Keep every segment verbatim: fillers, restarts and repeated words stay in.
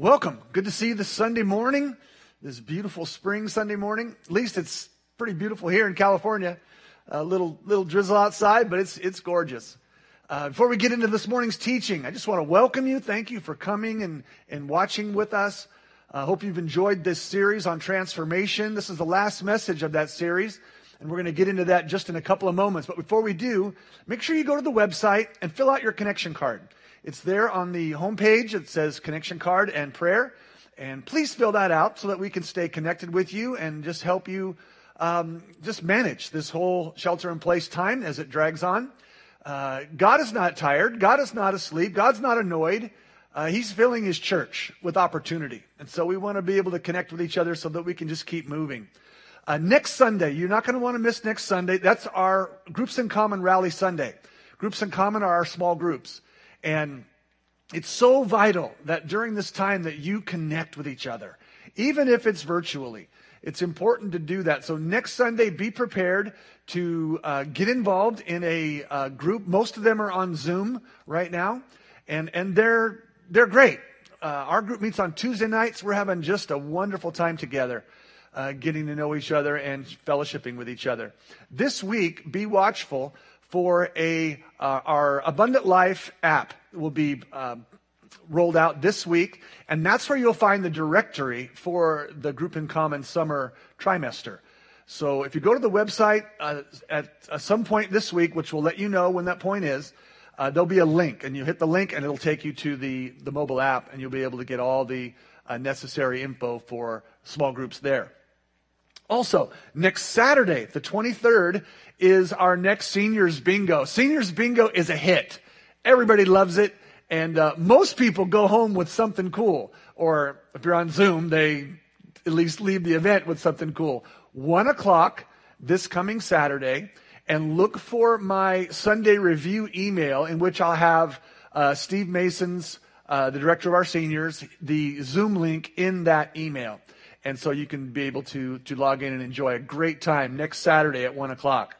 Welcome. Good to see you this Sunday morning, this beautiful spring Sunday morning. At least it's pretty beautiful here in California. A little little drizzle outside, but it's it's gorgeous. Uh, before we get into this morning's teaching, I just want to welcome you. Thank you for coming and, and watching with us. I uh, hope you've enjoyed this series on transformation. This is the last message of that series, and we're going to get into that just in a couple of moments. But before we do, make sure you go to the website and fill out your connection card. It's there on the homepage. It says connection card and prayer. And please fill that out so that we can stay connected with you and just help you um, just manage this whole shelter-in-place time as it drags on. Uh, God is not tired. God is not asleep. God's not annoyed. Uh, he's filling his church with opportunity. And so we want to be able to connect with each other so that we can just keep moving. Uh, next Sunday, you're not going to want to miss next Sunday. That's our Groups in Common Rally Sunday. Groups in Common are our small groups. And it's so vital that during this time that you connect with each other, even if it's virtually. It's important to do that. So next Sunday, be prepared to uh, get involved in a uh, group. Most of them are on Zoom right now, and and they're they're great. Uh, our group meets on Tuesday nights. We're having just a wonderful time together, uh, getting to know each other and fellowshipping with each other. This week, be watchful for a uh, our Abundant Life app will be uh, rolled out this week, and that's where you'll find the directory for the Group in Common summer trimester. So if you go to the website uh, at uh, some point this week, which we'll let you know when that point is, uh, there'll be a link, and you hit the link, and it'll take you to the, the mobile app, and you'll be able to get all the uh, necessary info for small groups there. Also, next Saturday, the twenty-third, is our next Seniors Bingo. Seniors Bingo is a hit. Everybody loves it, and uh, most people go home with something cool. Or if you're on Zoom, they at least leave the event with something cool. One o'clock this coming Saturday, and look for my Sunday review email in which I'll have uh, Steve Mason's, uh, the director of our seniors, the Zoom link in that email. And so you can be able to, to log in and enjoy a great time next Saturday at one o'clock.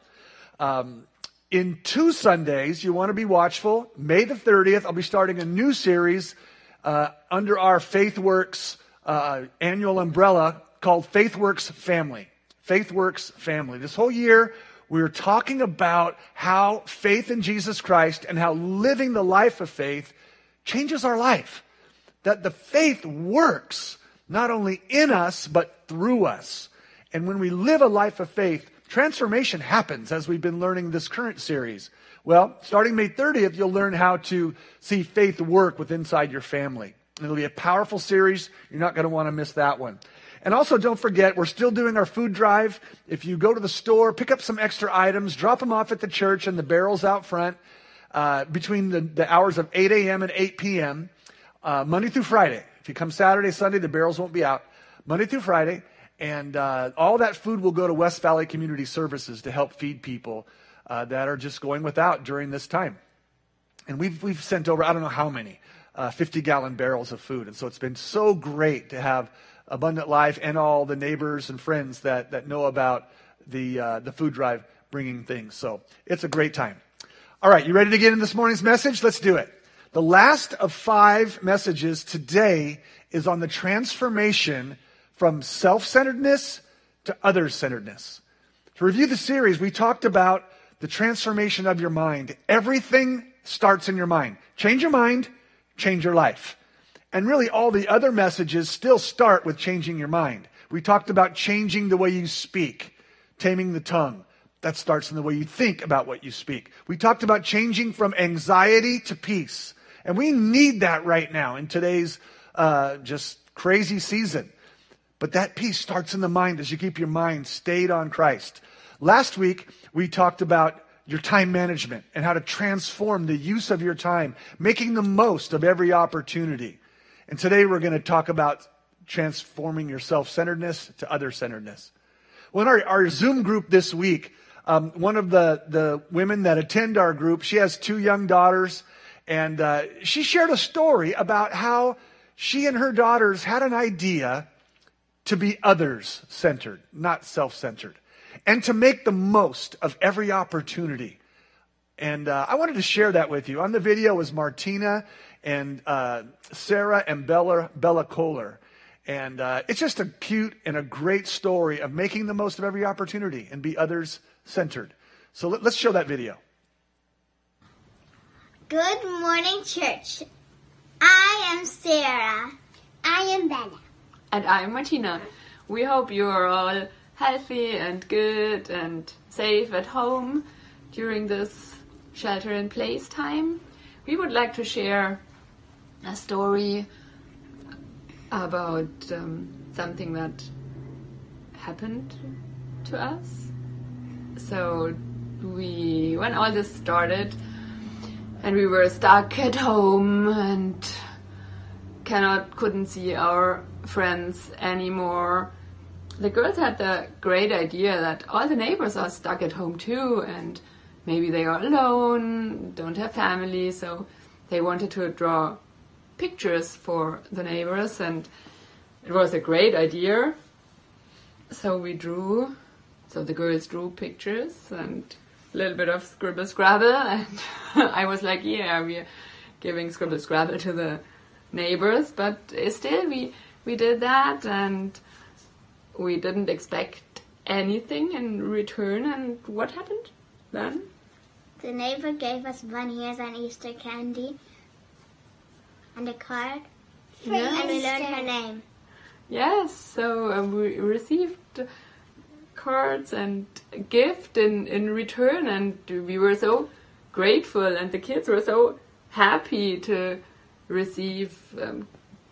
Um, in two Sundays, you want to be watchful. May the thirtieth, I'll be starting a new series uh, under our FaithWorks uh, annual umbrella called FaithWorks Family. FaithWorks Family. This whole year, we're talking about how faith in Jesus Christ and how living the life of faith changes our life. That the faith works not only in us, but through us. And when we live a life of faith, transformation happens, as we've been learning this current series. Well, starting May thirtieth, you'll learn how to see faith work with inside your family. It'll be a powerful series. You're not going to want to miss that one. And also, don't forget, we're still doing our food drive. If you go to the store, pick up some extra items, drop them off at the church and the barrels out front uh, between the, the hours of eight a.m. and eight p.m., uh, Monday through Friday. If you come Saturday, Sunday, the barrels won't be out. Monday through Friday. And uh, all that food will go to West Valley Community Services to help feed people uh, that are just going without during this time. And we've we've sent over, I don't know how many, uh, fifty-gallon barrels of food. And so it's been so great to have Abundant Life and all the neighbors and friends that, that know about the uh, the food drive bringing things. So it's a great time. All right, you ready to get in this morning's message? Let's do it. The last of five messages today is on the transformation from self-centeredness to other-centeredness. To review the series, we talked about the transformation of your mind. Everything starts in your mind. Change your mind, change your life. And really all the other messages still start with changing your mind. We talked about changing the way you speak, taming the tongue. That starts in the way you think about what you speak. We talked about changing from anxiety to peace. And we need that right now in today's uh, just crazy season. But that peace starts in the mind as you keep your mind stayed on Christ. Last week, we talked about your time management and how to transform the use of your time, making the most of every opportunity. And today we're going to talk about transforming your self-centeredness to other-centeredness. Well, in our, our Zoom group this week, um, one of the, the women that attend our group, she has two young daughters, and uh, she shared a story about how she and her daughters had an idea to be others-centered, not self-centered, and to make the most of every opportunity And uh, I wanted to share that with you. On the video was Martina and uh, Sarah and Bella, Bella Kohler. And uh, it's just a cute and a great story of making the most of every opportunity and be others-centered. So let, let's show that video. Good morning, church. I am Sarah. I am Bella. And I'm Martina. We hope you are all healthy and good and safe at home during this shelter-in-place time. We would like to share a story about um, something that happened to us. So we, when all this started, and we were stuck at home and cannot, couldn't see our friends anymore, the girls had the great idea that all the neighbors are stuck at home too, and maybe they are alone, don't have family, so they wanted to draw pictures for the neighbors, and it was a great idea. So we drew, so the girls drew pictures and a little bit of scribble scrabble, and I was like, yeah, we're giving scribble scrabble to the neighbors, but still we we did that, and we didn't expect anything in return. And what happened then? The neighbor gave us bunny ears and Easter candy and a card, Yes. and we learned her name. Yes, so um, we received cards and a gift in, in return, and we were so grateful, and the kids were so happy to receive um,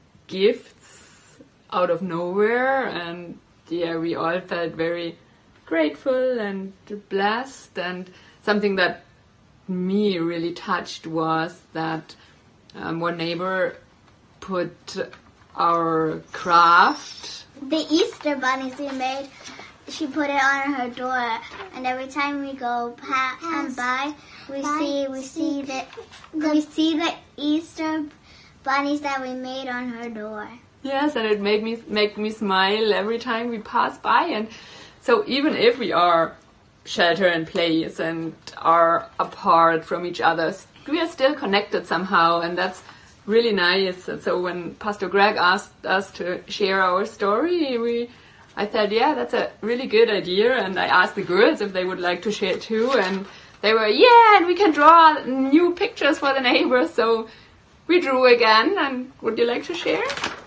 gifts out of nowhere, and yeah, we all felt very grateful and blessed. And something that me really touched was that um, one neighbor put our craft, The Easter bunnies we made, she put it on her door, and every time we go pa- and by, we by, see we see the, the we see the Easter bunnies that we made on her door. yes, and it made me make me smile every time we pass by. And so even if we are shelter in place and are apart from each other, we are still connected somehow, and that's really nice. And so when Pastor Greg asked us to share our story, we I said, yeah, that's a really good idea, and I asked the girls if they would like to share too, and they were, yeah, and we can draw new pictures for the neighbors. So we drew again, and would you like to share?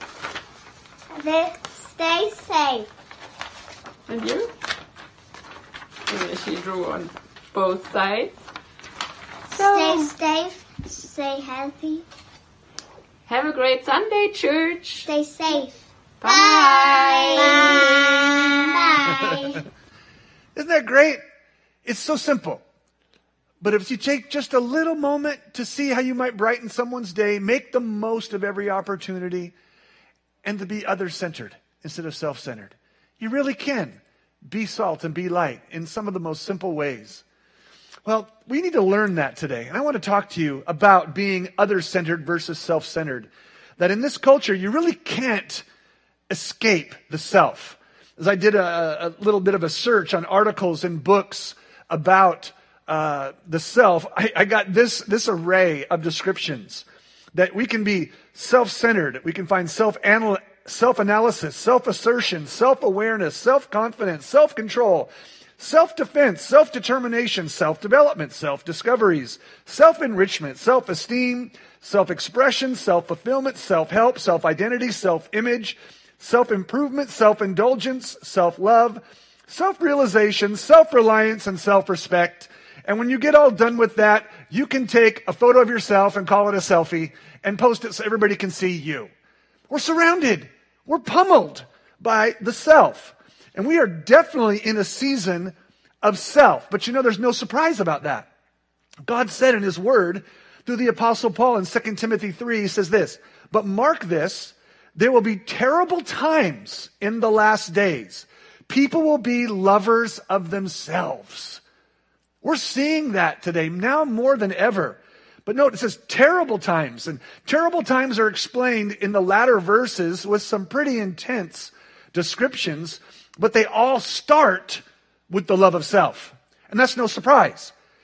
They stay safe. And you? And she drew on both sides. So, Stay safe. Stay healthy. have a great Sunday, church. Stay safe. Bye. Bye. Isn't that great? It's so simple. But if you take just a little moment to see how you might brighten someone's day, make the most of every opportunity, and to be other-centered instead of self-centered, you really can be salt and be light in some of the most simple ways. Well, we need to learn that today. And I want to talk to you about being other-centered versus self-centered. That in this culture, you really can't escape the self. As I did a, a little bit of a search on articles and books about uh, the self, I, I got this, this array of descriptions that we can be self-centered. We can find self-anal- self-analysis, self-assertion, self-awareness, self-confidence, self-control, self-defense, self-determination, self-development, self-discoveries, self-enrichment, self-esteem, self-expression, self-fulfillment, self-help, self-identity, self-image, self-improvement, self-indulgence, self-love, self-realization, self-reliance, and self-respect. And when you get all done with that, you can take a photo of yourself and call it a selfie and post it so everybody can see you. We're surrounded. We're pummeled by the self. And we are definitely in a season of self. But you know, there's no surprise about that. God said in His Word through the Apostle Paul in Second Timothy three, he says this, "But mark this, there will be terrible times in the last days. People will be lovers of themselves." We're seeing that today, now more than ever. But note, it says terrible times. And terrible times are explained in the latter verses with some pretty intense descriptions. But they all start with the love of self. And that's no surprise.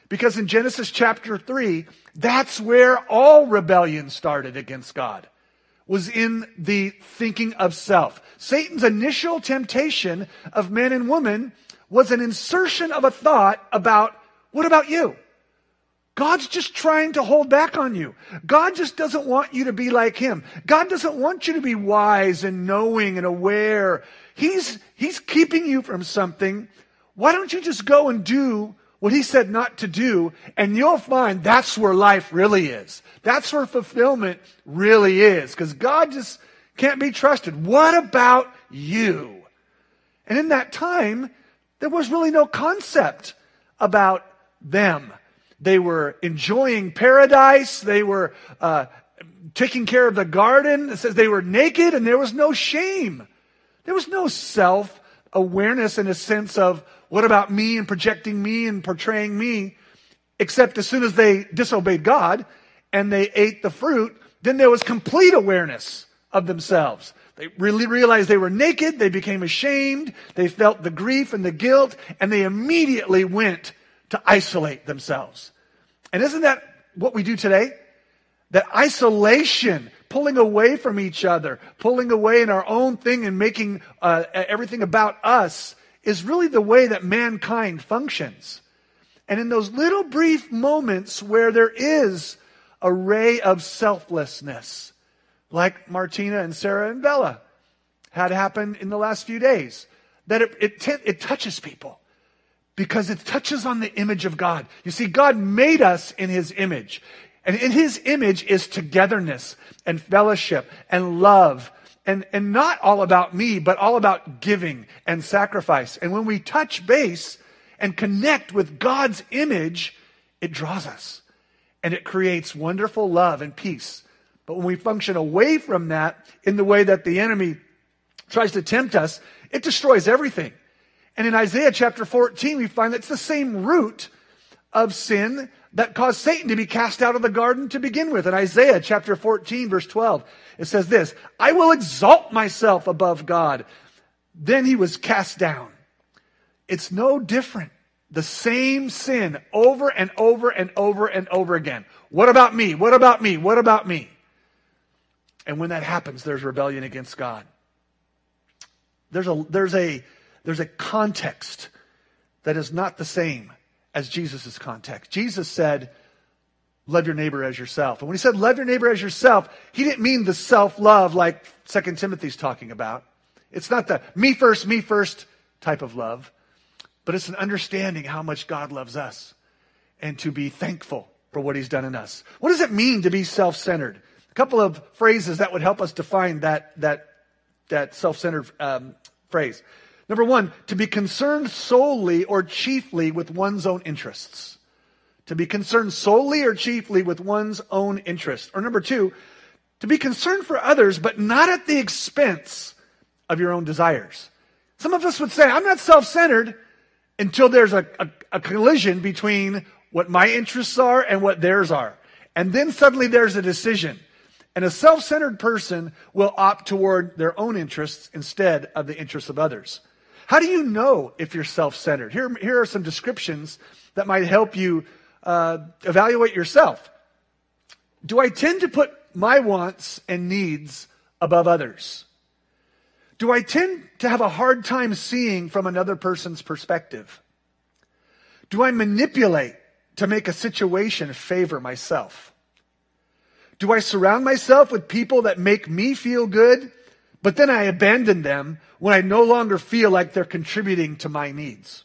Because in Genesis chapter three, that's where all rebellion started against God, was in the thinking of self. Satan's initial temptation of man and woman was an insertion of a thought about, what about you? God's just trying to hold back on you. God just doesn't want you to be like him. God doesn't want you to be wise and knowing and aware. He's, he's keeping you from something. Why don't you just go and do what he said not to do, and you'll find that's where life really is. That's where fulfillment really is, because God just can't be trusted. What about you? And in that time, there was really no concept about them. They were enjoying paradise. They were uh, taking care of the garden. It says they were naked and there was no shame. There was no self-awareness in a sense of, what about me and projecting me and portraying me? Except as soon as they disobeyed God and they ate the fruit, then there was complete awareness of themselves. They really realized they were naked. They became ashamed. They felt the grief and the guilt, and they immediately went to isolate themselves. And isn't that what we do today? That isolation, pulling away from each other, pulling away in our own thing and making uh, everything about us, is really the way that mankind functions. And in those little brief moments where there is a ray of selflessness, like Martina and Sarah and Bella had happened in the last few days, that it, it, t- it touches people. Because it touches on the image of God. You see, God made us in his image. And in his image is togetherness and fellowship and love. And, and not all about me, but all about giving and sacrifice. And when we touch base and connect with God's image, it draws us. And it creates wonderful love and peace. But when we function away from that in the way that the enemy tries to tempt us, it destroys everything. And in Isaiah chapter fourteen, we find that it's the same root of sin that caused Satan to be cast out of the garden to begin with. In Isaiah chapter fourteen, verse twelve, it says this, I will exalt myself above God. Then he was cast down. It's no different. The same sin over and over and over and over again. What about me? What about me? What about me? And when that happens, there's rebellion against God. There's a, there's a, There's a context that is not the same as Jesus' context. Jesus said, love your neighbor as yourself. And when he said, love your neighbor as yourself, he didn't mean the self-love like Second Timothy's talking about. It's not the me first, me first type of love. But it's an understanding how much God loves us and to be thankful for what he's done in us. What does it mean to be self-centered? A couple of phrases that would help us define that, that, that self-centered um, phrase. Number one, to be concerned solely or chiefly with one's own interests. To be concerned solely or chiefly with one's own interests. Or number two, to be concerned for others, but not at the expense of your own desires. Some of us would say, I'm not self-centered until there's a, a, a collision between what my interests are and what theirs are. And then suddenly there's a decision. And a self-centered person will opt toward their own interests instead of the interests of others. How do you know if you're self-centered? Here, here are some descriptions that might help you uh, evaluate yourself. Do I tend to put my wants and needs above others? Do I tend to have a hard time seeing from another person's perspective? Do I manipulate to make a situation favor myself? Do I surround myself with people that make me feel good, but then I abandon them when I no longer feel like they're contributing to my needs?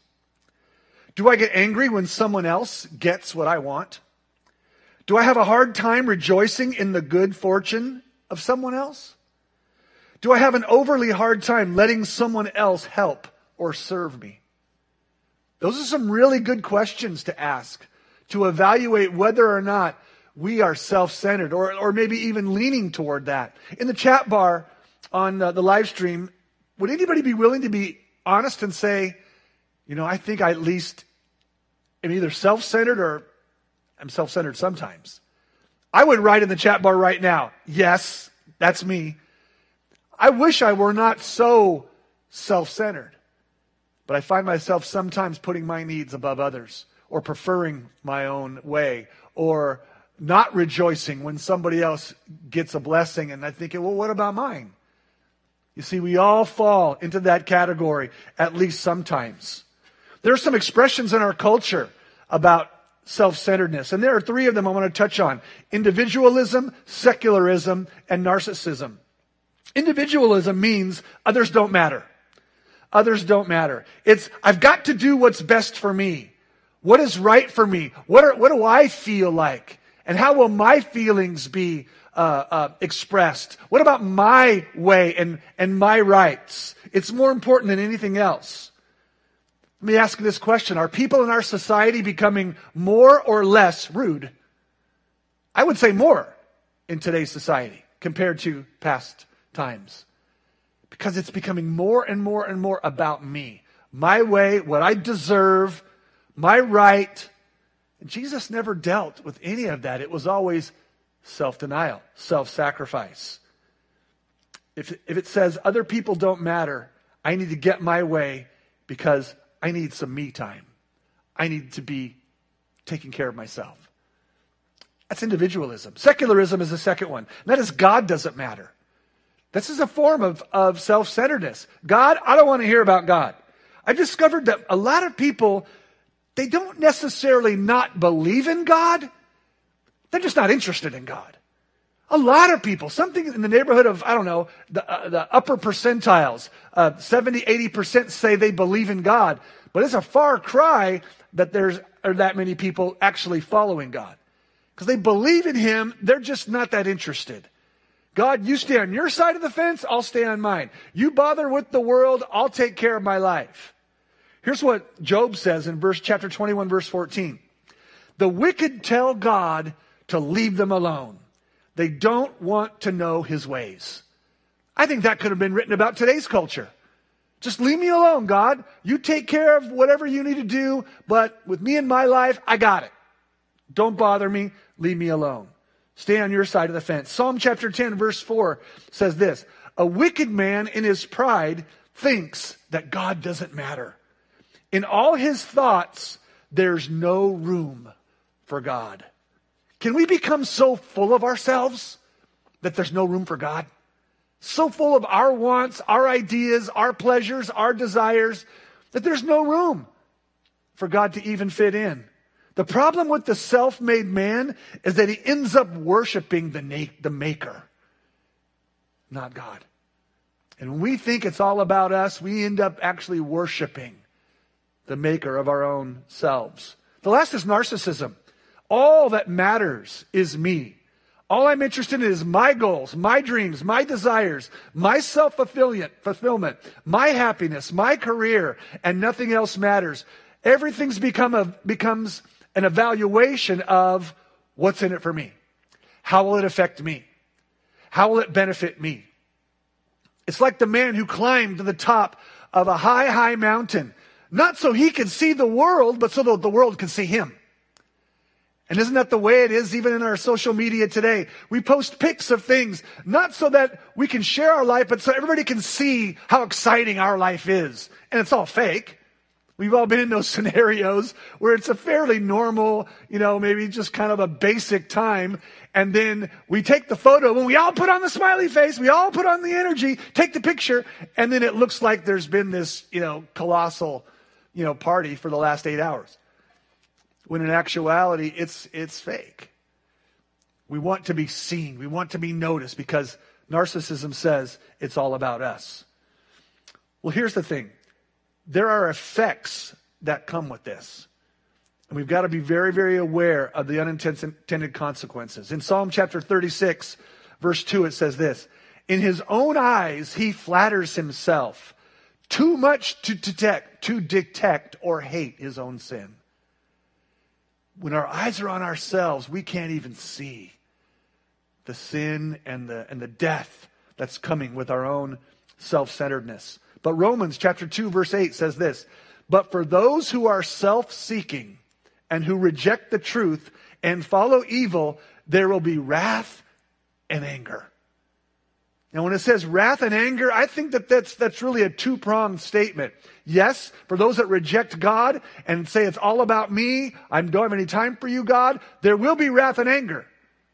Do I get angry when someone else gets what I want? Do I have a hard time rejoicing in the good fortune of someone else? Do I have an overly hard time letting someone else help or serve me? Those are some really good questions to ask to evaluate whether or not we are self-centered or, or maybe even leaning toward that. In the chat bar on uh, the live stream, would anybody be willing to be honest and say, you know, I think I at least am either self-centered or I'm self-centered sometimes? I would write in the chat bar right now, yes, that's me. I wish I were not so self-centered, but I find myself sometimes putting my needs above others. or preferring my own way, or not rejoicing when somebody else gets a blessing and I think, well, what about mine? You see, we all fall into that category at least sometimes. There are some expressions in our culture about self-centeredness, and there are three of them I want to touch on: individualism, secularism, and narcissism. Individualism means others don't matter. Others don't matter. It's, I've got to do what's best for me. What is right for me? What are, what do I feel like? And how will my feelings be uh, uh, expressed? What about my way and, and my rights? It's more important than anything else. Let me ask you this question. Are people in our society becoming more or less rude? I would say more in today's society compared to past times. Because it's becoming more and more and more about me. My way, what I deserve, my right. And Jesus never dealt with any of that. It was always self-denial, self-sacrifice. If, if it says other people don't matter, I need to get my way because I need some me time. I need to be taking care of myself. That's individualism. Secularism is the second one. And that is God doesn't matter. This is a form of, of self-centeredness. God, I don't want to hear about God. I've discovered that a lot of people, they don't necessarily not believe in God. They're just not interested in God. A lot of people, something in the neighborhood of, I don't know, the, uh, the upper percentiles, uh, seventy, eighty percent say they believe in God. But it's a far cry that there's are that many people actually following God. Because they believe in Him, they're just not that interested. God, you stay on your side of the fence, I'll stay on mine. You bother with the world, I'll take care of my life. Here's what Job says in verse chapter twenty-one, verse fourteen. The wicked tell God to leave them alone. They don't want to know His ways. I think that could have been written about today's culture. Just leave me alone, God. You take care of whatever you need to do, but with me in my life, I got it. Don't bother me. Leave me alone. Stay on your side of the fence. Psalm chapter ten, verse four says this. A wicked man in his pride thinks that God doesn't matter. In all his thoughts, there's no room for God. Can we become so full of ourselves that there's no room for God? So full of our wants, our ideas, our pleasures, our desires, that there's no room for God to even fit in. The problem with the self-made man is that he ends up worshiping the, na- the maker, not God. And when we think it's all about us, we end up actually worshiping the maker of our own selves. The last is narcissism. All that matters is me. All I'm interested in is my goals, my dreams, my desires, my self-fulfillment, my happiness, my career, and nothing else matters. Everything's become a, becomes an evaluation of what's in it for me. How will it affect me? How will it benefit me? It's like the man who climbed to the top of a high, high mountain, not so he could see the world, but so that the world could see him. And isn't that the way it is even in our social media today? We post pics of things, not so that we can share our life, but so everybody can see how exciting our life is. And it's all fake. We've all been in those scenarios where it's a fairly normal, you know, maybe just kind of a basic time. And then we take the photo and we all put on the smiley face. We all put on the energy, take the picture. And then it looks like there's been this, you know, colossal, you know, party for the last eight hours. When in actuality, it's, it's fake. We want to be seen. We want to be noticed because narcissism says it's all about us. Well, here's the thing. There are effects that come with this. And we've got to be very, very aware of the unintended consequences. In Psalm chapter thirty-six, verse two, it says this. In his own eyes, he flatters himself too much to detect, to detect or hate his own sin. When our eyes are on ourselves, we can't even see the sin and the, and the death that's coming with our own self-centeredness. But Romans chapter two, verse eight says this, but for those who are self-seeking and who reject the truth and follow evil, there will be wrath and anger. And when it says wrath and anger, I think that that's, that's really a two-pronged statement. Yes, for those that reject God and say it's all about me, I don't have any time for you, God, there will be wrath and anger.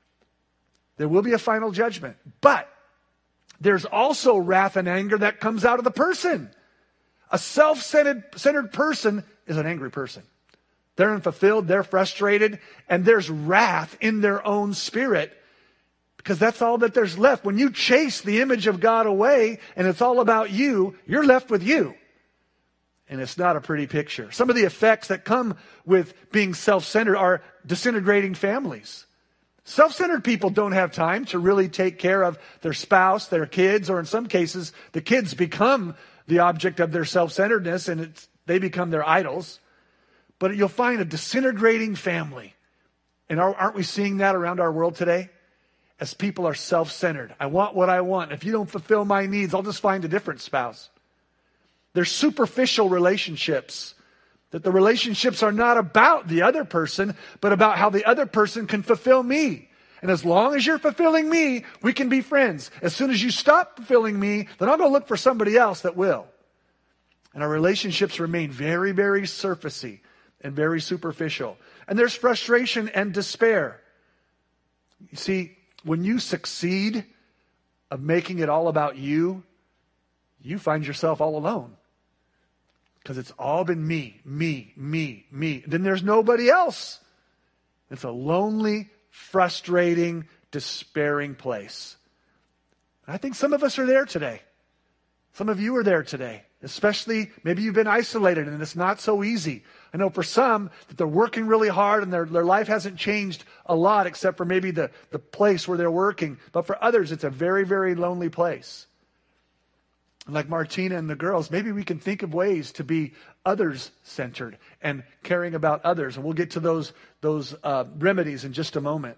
There will be a final judgment. But there's also wrath and anger that comes out of the person. A self-centered centered person is an angry person. They're unfulfilled, they're frustrated, and there's wrath in their own spirit because that's all that there's left. When you chase the image of God away and it's all about you, you're left with you. And it's not a pretty picture. Some of the effects that come with being self-centered are disintegrating families. Self-centered people don't have time to really take care of their spouse, their kids, or in some cases, the kids become the object of their self-centeredness and it's, they become their idols. But you'll find a disintegrating family. And are, aren't we seeing that around our world today? As people are self-centered. I want what I want. If you don't fulfill my needs, I'll just find a different spouse. There's superficial relationships. That the relationships are not about the other person, but about how the other person can fulfill me. And as long as you're fulfilling me, we can be friends. As soon as you stop fulfilling me, then I'll go look for somebody else that will. And our relationships remain very, very surfacey and very superficial. And there's frustration and despair. You see, when you succeed of making it all about you, you find yourself all alone. Because it's all been me, me, me, me. Then there's nobody else. It's a lonely, frustrating, despairing place. I think some of us are there today. Some of you are there today. Especially, maybe you've been isolated and it's not so easy. I know for some that they're working really hard and their, their life hasn't changed a lot except for maybe the, the place where they're working. But for others, it's a very, very lonely place. And like Martina and the girls, maybe we can think of ways to be others-centered and caring about others. And we'll get to those, those uh, remedies in just a moment.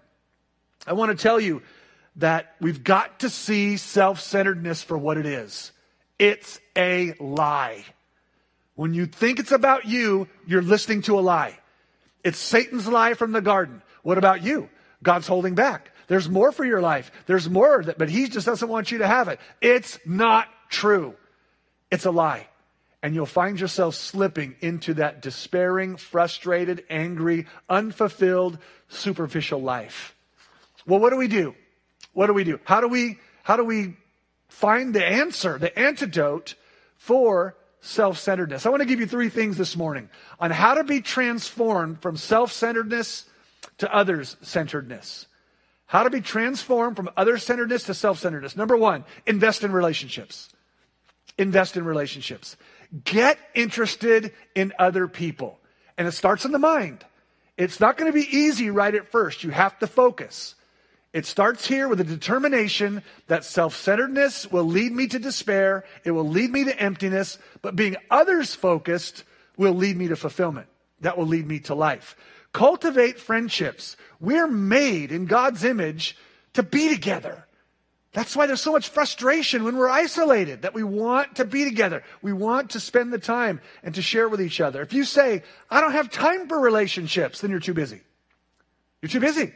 I want to tell you that we've got to see self-centeredness for what it is. It's a lie. When you think it's about you, you're listening to a lie. It's Satan's lie from the garden. What about you? God's holding back. There's more for your life. There's more, that, but he just doesn't want you to have it. It's not true. It's a lie. And you'll find yourself slipping into that despairing, frustrated, angry, unfulfilled, superficial life. Well, what do we do? What do we do? How do we, how do we find the answer, the antidote for self-centeredness? I want to give you three things this morning on how to be transformed from self-centeredness to others-centeredness. How to be transformed from other-centeredness to self-centeredness. Number one, invest in relationships. Invest in relationships. Get interested in other people. And it starts in the mind. It's not going to be easy right at first. You have to focus. It starts here with a determination that self-centeredness will lead me to despair. It will lead me to emptiness. But being others-focused will lead me to fulfillment. That will lead me to life. Cultivate friendships. We're made in God's image to be together. That's why there's so much frustration when we're isolated, that we want to be together. We want to spend the time and to share with each other. If you say, I don't have time for relationships, then you're too busy. You're too busy.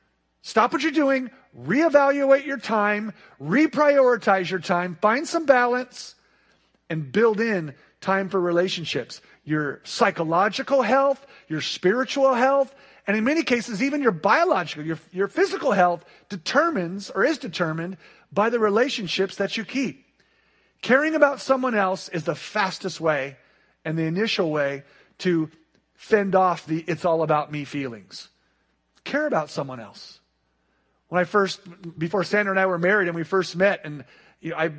Stop what you're doing, reevaluate your time, reprioritize your time, find some balance, and build in time for relationships. Your psychological health, your spiritual health, and in many cases, even your biological, your, your physical health determines or is determined by the relationships that you keep. Caring about someone else is the fastest way and the initial way to fend off the it's all about me feelings. Care about someone else. When I first, before Sandra and I were married and we first met, and you know, I,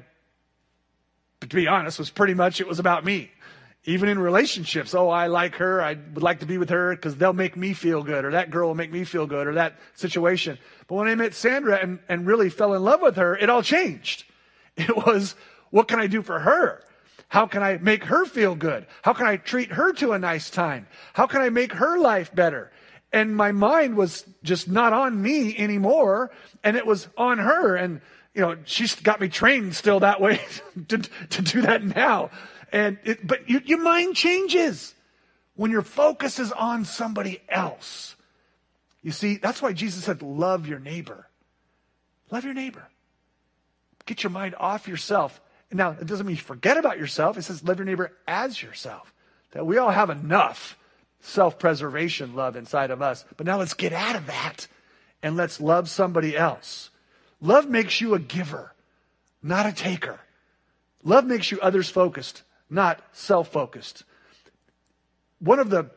to be honest, was pretty much, it was about me. Even in relationships, oh, I like her, I would like to be with her because they'll make me feel good, or that girl will make me feel good, or that situation. But when I met Sandra and, and really fell in love with her, it all changed. It was, what can I do for her? How can I make her feel good? How can I treat her to a nice time? How can I make her life better? And my mind was just not on me anymore, and it was on her. And, you know, she's got me trained still that way to, to do that now. And it, but you, your mind changes when your focus is on somebody else. You see, that's why Jesus said, love your neighbor. Love your neighbor. Get your mind off yourself. Now, it doesn't mean you forget about yourself. It says love your neighbor as yourself. That we all have enough self-preservation love inside of us. But now let's get out of that and let's love somebody else. Love makes you a giver, not a taker. Love makes you others-focused, not self-focused. One of the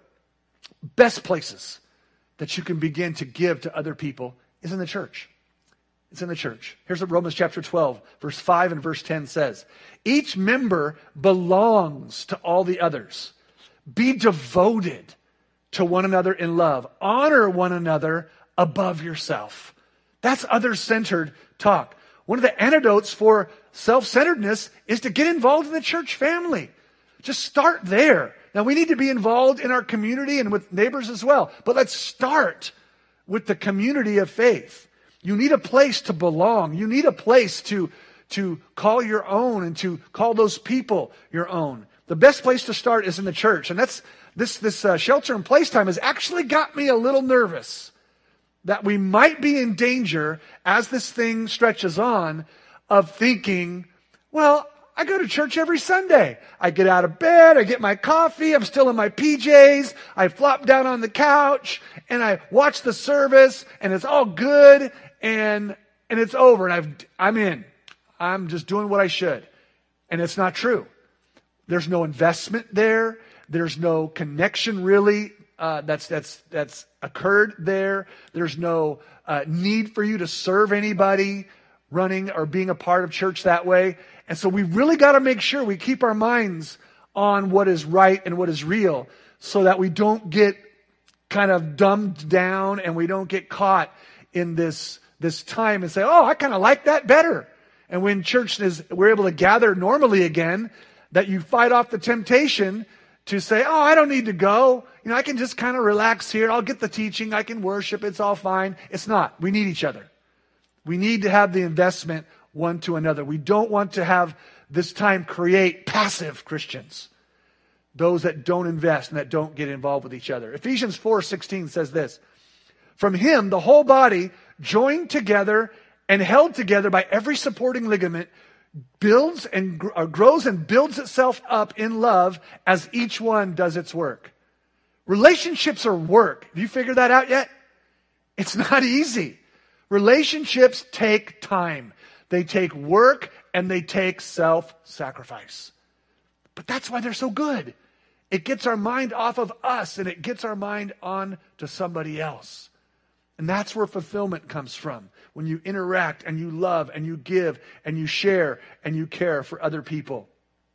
best places that you can begin to give to other people is in the church. It's in the church. Here's what Romans chapter twelve, verse five and verse ten says. Each member belongs to all the others. Be devoted to one another in love. Honor one another above yourself. That's other-centered talk. One of the antidotes for self-centeredness is to get involved in the church family. Just start there. Now, we need to be involved in our community and with neighbors as well. But let's start with the community of faith. You need a place to belong. You need a place to, to call your own and to call those people your own. The best place to start is in the church. And that's this, this uh, shelter in place time has actually got me a little nervous that we might be in danger as this thing stretches on of thinking, well, I go to church every Sunday. I get out of bed, I get my coffee, I'm still in my P Js, I flop down on the couch, and I watch the service, and it's all good, and and it's over, and I've, I'm in. I'm just doing what I should. And it's not true. There's no investment there. There's no connection really uh, that's that's that's occurred there. There's no uh, need for you to serve anybody running or being a part of church that way. And so we really got to make sure we keep our minds on what is right and what is real so that we don't get kind of dumbed down and we don't get caught in this, this time and say, oh, I kind of like that better. And when church is, we're able to gather normally again, that you fight off the temptation to say, oh, I don't need to go. You know, I can just kind of relax here. I'll get the teaching. I can worship. It's all fine. It's not. We need each other. We need to have the investment one to another. We don't want to have this time create passive Christians. Those that don't invest and that don't get involved with each other. Ephesians four sixteen says this. From him, the whole body, joined together and held together by every supporting ligament, builds and gr- uh, grows and builds itself up in love as each one does its work. Relationships are work. Have you figured that out yet? It's not easy. Relationships take time. They take work and they take self-sacrifice. But that's why they're so good. It gets our mind off of us and it gets our mind on to somebody else. And that's where fulfillment comes from. When you interact and you love and you give and you share and you care for other people.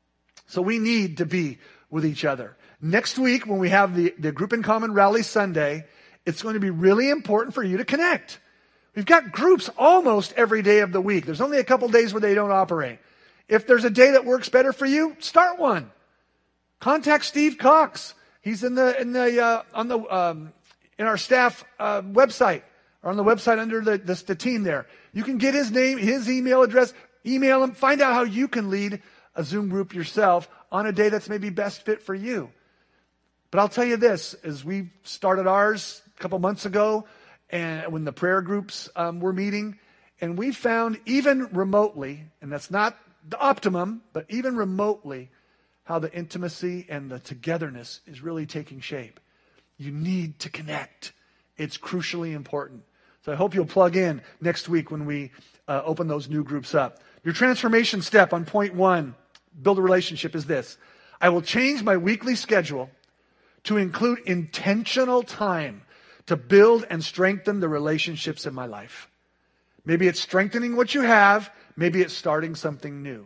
So we need to be with each other. Next week when we have the, the Group in Common Rally Sunday, it's going to be really important for you to connect. We've got groups almost every day of the week. There's only a couple days where they don't operate. If there's a day that works better for you, start one. Contact Steve Cox. He's in the in the uh, on the um, in our staff uh, website or on the website under the, the the team there. You can get his name, his email address, email him, find out how you can lead a Zoom group yourself on a day that's maybe best fit for you. But I'll tell you this: as we started ours a couple months ago. And when the prayer groups um, were meeting, and we found even remotely, and that's not the optimum, but even remotely, how the intimacy and the togetherness is really taking shape. You need to connect. It's crucially important. So I hope you'll plug in next week when we uh, open those new groups up. Your transformation step on point one, build a relationship, is this. I will change my weekly schedule to include intentional time to build and strengthen the relationships in my life. Maybe it's strengthening what you have. Maybe it's starting something new.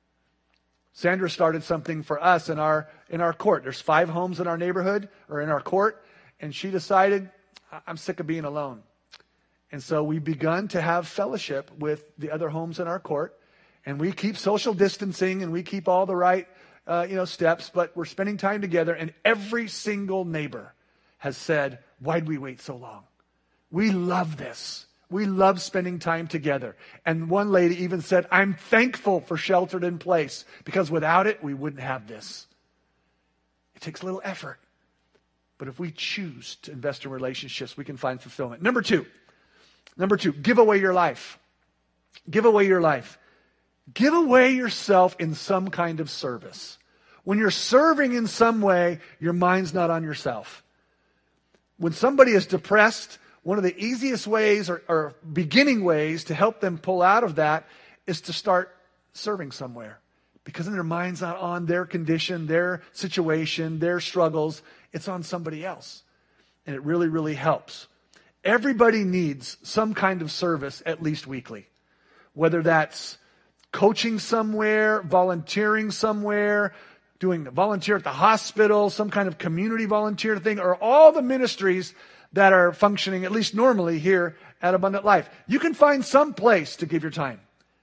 Sandra started something for us in our in our court. There's five homes in our neighborhood or in our court. And she decided, I'm sick of being alone. And so we've begun to have fellowship with the other homes in our court. And we keep social distancing and we keep all the right uh, you know, steps. But we're spending time together. And every single neighbor has said, why'd we wait so long? We love this. We love spending time together. And one lady even said, I'm thankful for Sheltered in Place because without it, we wouldn't have this. It takes a little effort. But if we choose to invest in relationships, we can find fulfillment. Number two, number two, give away your life. Give away your life. Give away yourself in some kind of service. When you're serving in some way, your mind's not on yourself. When somebody is depressed, one of the easiest ways or, or beginning ways to help them pull out of that is to start serving somewhere. Because then their mind's not on their condition, their situation, their struggles. It's on somebody else. And it really, really helps. Everybody needs some kind of service at least weekly. Whether that's coaching somewhere, volunteering somewhere, doing volunteer at the hospital, some kind of community volunteer thing, or all the ministries that are functioning, at least normally here at Abundant Life. You can find some place to give your time.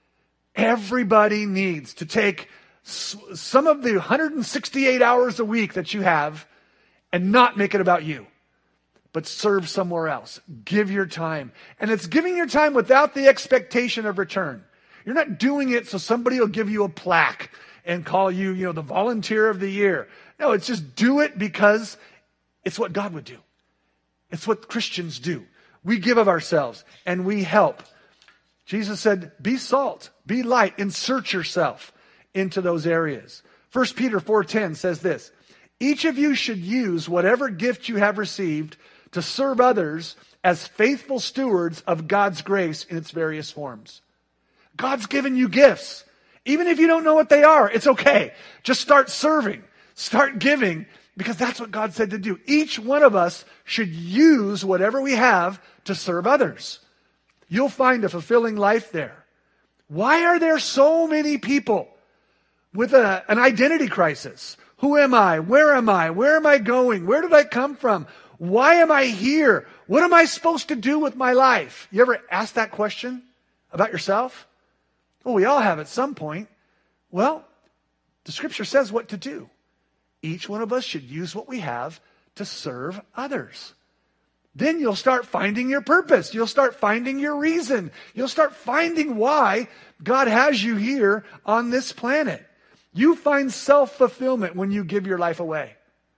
Everybody needs to take some of the one hundred sixty-eight hours a week that you have and not make it about you, but serve somewhere else. Give your time. And it's giving your time without the expectation of return. You're not doing it so somebody will give you a plaque and call you, you know, the volunteer of the year. No, it's just do it because it's what God would do. It's what Christians do. We give of ourselves and we help. Jesus said, be salt, be light, insert yourself into those areas. First Peter four ten says this, each of you should use whatever gift you have received to serve others as faithful stewards of God's grace in its various forms. God's given you gifts. Even if you don't know what they are, it's okay. Just start serving. Start giving, because that's what God said to do. Each one of us should use whatever we have to serve others. You'll find a fulfilling life there. Why are there so many people with a, an identity crisis? Who am I? Where am I? Where am I going? Where did I come from? Why am I here? What am I supposed to do with my life? You ever ask that question about yourself? Well, we all have at some point. Well, the scripture says what to do. Each one of us should use what we have to serve others. Then you'll start finding your purpose. You'll start finding your reason. You'll start finding why God has you here on this planet. You find self-fulfillment when you give your life away.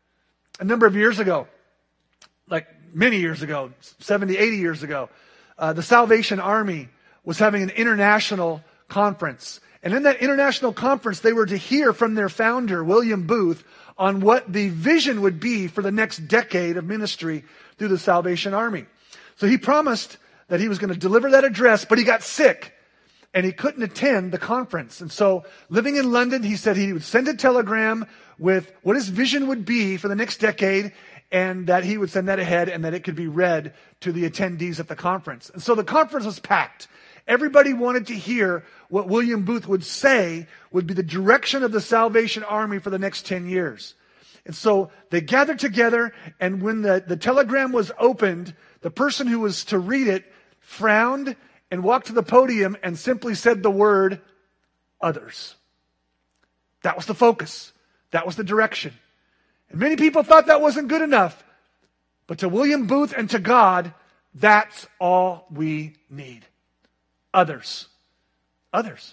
A number of years ago, like many years ago, seventy, eighty years ago, uh, the Salvation Army was having an international conference. And in that international conference, they were to hear from their founder, William Booth, on what the vision would be for the next decade of ministry through the Salvation Army. So he promised that he was going to deliver that address, but he got sick and he couldn't attend the conference. And so living in London, he said he would send a telegram with what his vision would be for the next decade, and that he would send that ahead and that it could be read to the attendees at the conference. And so the conference was packed. Everybody wanted to hear what William Booth would say would be the direction of the Salvation Army for the next ten years. And so they gathered together, and when the, the telegram was opened, the person who was to read it frowned and walked to the podium and simply said the word, others. That was the focus. That was the direction. And many people thought that wasn't good enough. But to William Booth and to God, that's all we need. Others. Others.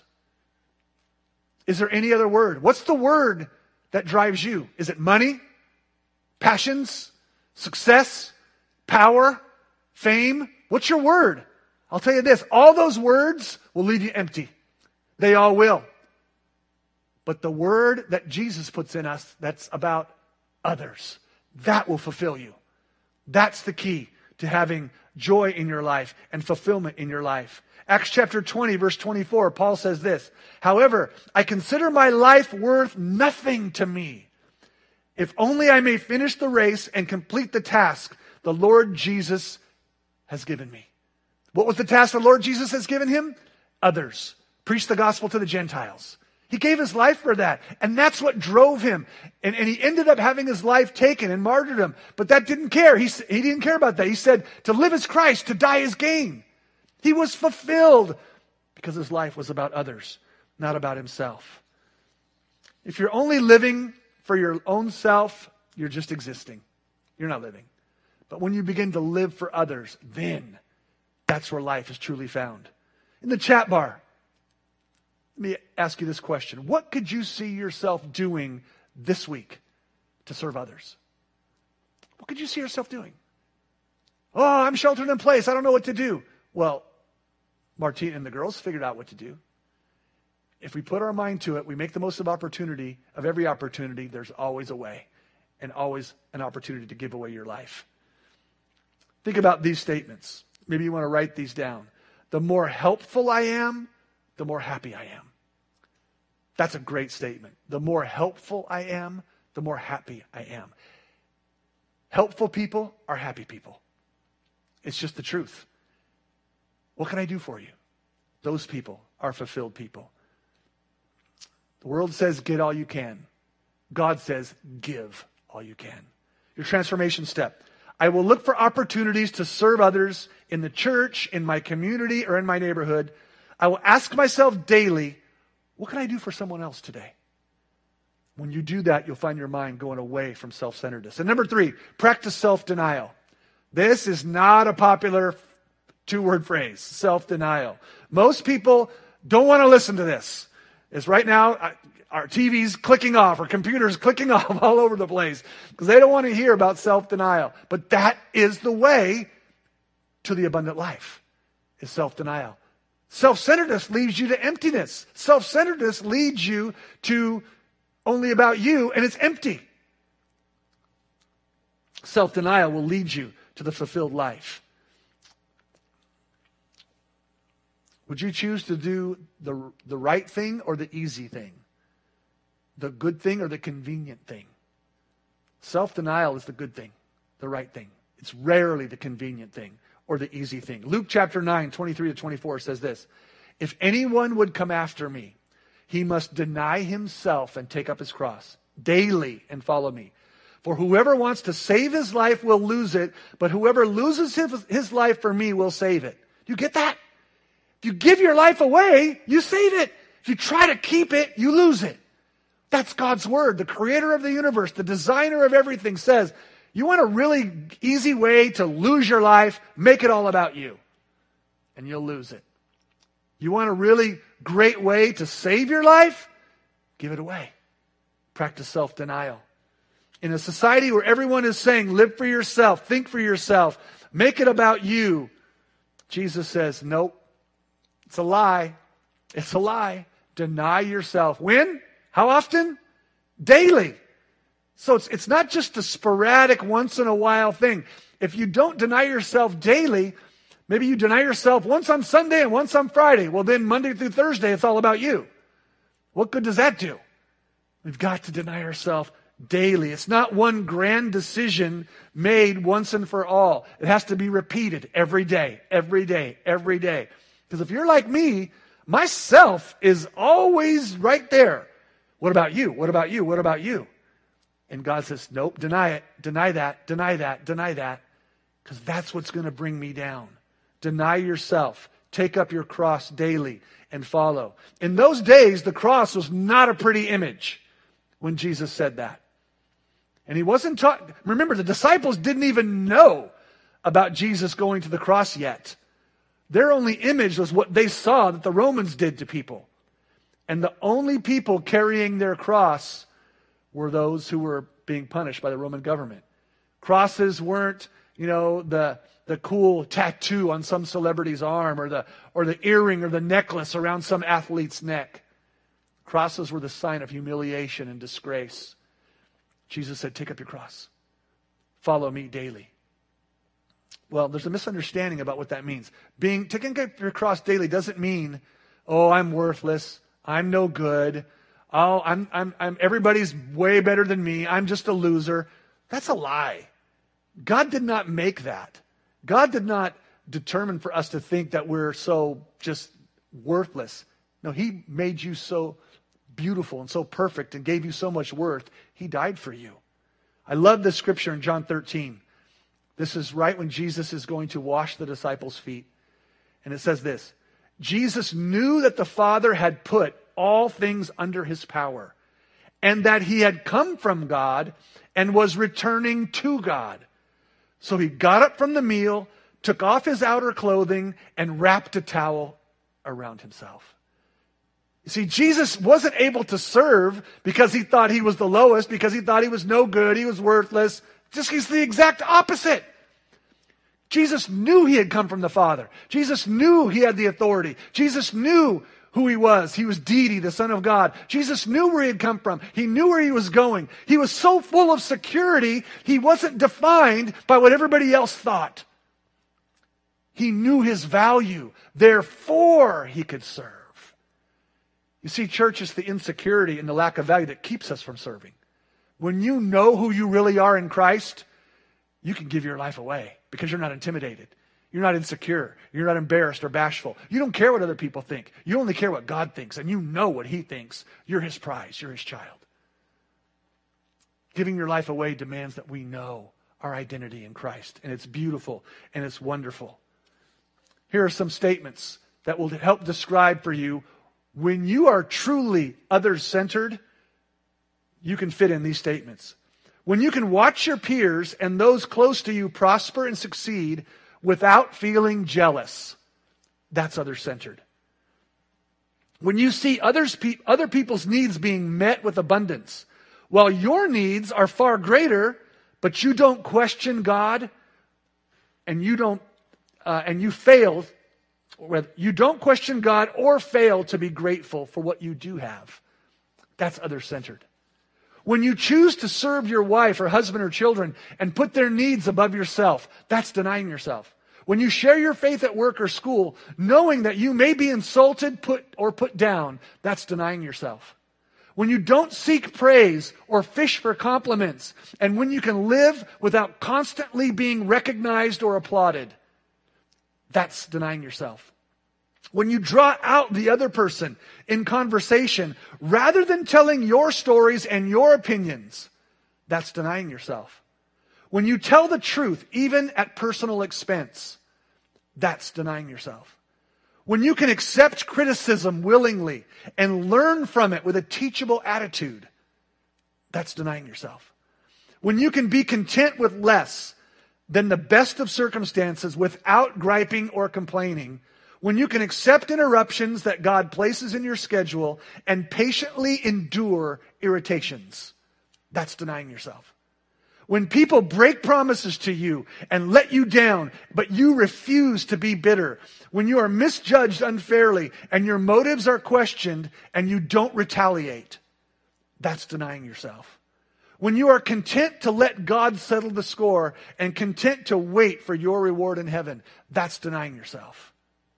Is there any other word? What's the word that drives you? Is it money? Passions? Success? Power? Fame? What's your word? I'll tell you this. All those words will leave you empty. They all will. But the word that Jesus puts in us that's about others, that will fulfill you. That's the key to having joy in your life and fulfillment in your life. Acts chapter twenty, verse twenty-four, Paul says this, however, I consider my life worth nothing to me, if only I may finish the race and complete the task the Lord Jesus has given me. What was the task the Lord Jesus has given him? Others. Preach the gospel to the Gentiles. He gave his life for that. And that's what drove him. And, and he ended up having his life taken in martyrdom. But that didn't care. He, he didn't care about that. He said, to live is Christ, to die is gain. He was fulfilled because his life was about others, not about himself. If you're only living for your own self, you're just existing. You're not living. But when you begin to live for others, then that's where life is truly found. In the chat bar, let me ask you this question. What could you see yourself doing this week to serve others? What could you see yourself doing? Oh, I'm sheltered in place. I don't know what to do. Well, Martina and the girls figured out what to do. if we put our mind to it, we make the most of opportunity, of every opportunity, there's always a way and always an opportunity to give away your life. Think about these statements. Maybe you want to write these down. The more helpful I am, the more happy I am. That's a great statement. The more helpful I am, the more happy I am. Helpful people are happy people. It's just the truth. What can I do for you? Those people are fulfilled people. The world says, get all you can. God says, give all you can. Your transformation step. I will look for opportunities to serve others in the church, in my community, or in my neighborhood. I will ask myself daily, what can I do for someone else today? When you do that, you'll find your mind going away from self-centeredness. And number three, practice self-denial. This is not a popular two-word phrase, self-denial. Most people don't want to listen to this. It's right now, our T V's clicking off, our computer's clicking off all over the place because they don't want to hear about self-denial. But that is the way to the abundant life, is self-denial. Self-centeredness leads you to emptiness. Self-centeredness leads you to only about you, and it's empty. Self-denial will lead you to the fulfilled life. Would you choose to do the, the right thing or the easy thing? The good thing or the convenient thing? Self-denial is the good thing, the right thing. It's rarely the convenient thing or the easy thing. Luke chapter nine, twenty-three to twenty-four says this. If anyone would come after me, he must deny himself and take up his cross daily and follow me. For whoever wants to save his life will lose it, but whoever loses his, his life for me will save it. Do you get that? If you give your life away, you save it. If you try to keep it, you lose it. That's God's word. The creator of the universe, the designer of everything says, you want a really easy way to lose your life, make it all about you, and you'll lose it. You want a really great way to save your life? Give it away. Practice self-denial. In a society where everyone is saying, live for yourself, think for yourself, make it about you, Jesus says, nope. It's a lie. It's a lie. Deny yourself. When? How often? Daily. So it's, it's not just a sporadic, once in a while thing. If you don't deny yourself daily, maybe you deny yourself once on Sunday and once on Friday. Well, then Monday through Thursday, it's all about you. What good does that do? We've got to deny ourselves daily. It's not one grand decision made once and for all. It has to be repeated every day, every day, every day. Because if you're like me, myself is always right there. What about you? What about you? What about you? And God says, nope, deny it. Deny that. Deny that. Deny that. Because that's what's going to bring me down. Deny yourself. Take up your cross daily and follow. In those days, the cross was not a pretty image when Jesus said that. And he wasn't taught. Remember, the disciples didn't even know about Jesus going to the cross yet. Their only image was what they saw that the Romans did to people. And the only people carrying their cross were those who were being punished by the Roman government. Crosses weren't, you know, the the cool tattoo on some celebrity's arm or the or the earring or the necklace around some athlete's neck. Crosses were the sign of humiliation and disgrace. Jesus said, take up your cross. Follow me daily. Well, there's a misunderstanding about what that means. Being taking up your cross daily doesn't mean, oh, I'm worthless. I'm no good. Oh, I'm, I'm, I'm, everybody's way better than me. I'm just a loser. That's a lie. God did not make that. God did not determine for us to think that we're so just worthless. No, He made you so beautiful and so perfect and gave you so much worth. He died for you. I love this scripture in John thirteen. This is right when Jesus is going to wash the disciples' feet. And it says this, Jesus knew that the Father had put all things under His power, and that He had come from God and was returning to God. So He got up from the meal, took off His outer clothing, and wrapped a towel around Himself. You see, Jesus wasn't able to serve because He thought He was the lowest, because He thought He was no good, He was worthless. Just He's the exact opposite. Jesus knew He had come from the Father. Jesus knew He had the authority. Jesus knew who he was. He was deity, the Son of God. Jesus knew where he had come from. He knew where he was going. He was so full of security, he wasn't defined by what everybody else thought. He knew his value. Therefore, he could serve. You see, church, is the insecurity and the lack of value that keeps us from serving. When you know who you really are in Christ, you can give your life away because you're not intimidated. You're not insecure. You're not embarrassed or bashful. You don't care what other people think. You only care what God thinks, and you know what he thinks. You're his prize. You're his child. Giving your life away demands that we know our identity in Christ, and it's beautiful and it's wonderful. Here are some statements that will help describe for you when you are truly others-centered. You can fit in these statements. When you can watch your peers and those close to you prosper and succeed without feeling jealous, that's other-centered. When you see others, pe- other people's needs being met with abundance, while your needs are far greater, but you don't question God, and you don't, uh, and you fail, or you don't question God or fail to be grateful for what you do have. That's other-centered. When you choose to serve your wife or husband or children and put their needs above yourself, that's denying yourself. When you share your faith at work or school, knowing that you may be insulted put or put down, that's denying yourself. When you don't seek praise or fish for compliments, and when you can live without constantly being recognized or applauded, that's denying yourself. When you draw out the other person in conversation rather than telling your stories and your opinions, that's denying yourself. When you tell the truth, even at personal expense, that's denying yourself. When you can accept criticism willingly and learn from it with a teachable attitude, that's denying yourself. When you can be content with less than the best of circumstances without griping or complaining, when you can accept interruptions that God places in your schedule and patiently endure irritations, that's denying yourself. When people break promises to you and let you down, but you refuse to be bitter. When you are misjudged unfairly and your motives are questioned and you don't retaliate, that's denying yourself. When you are content to let God settle the score and content to wait for your reward in heaven, that's denying yourself.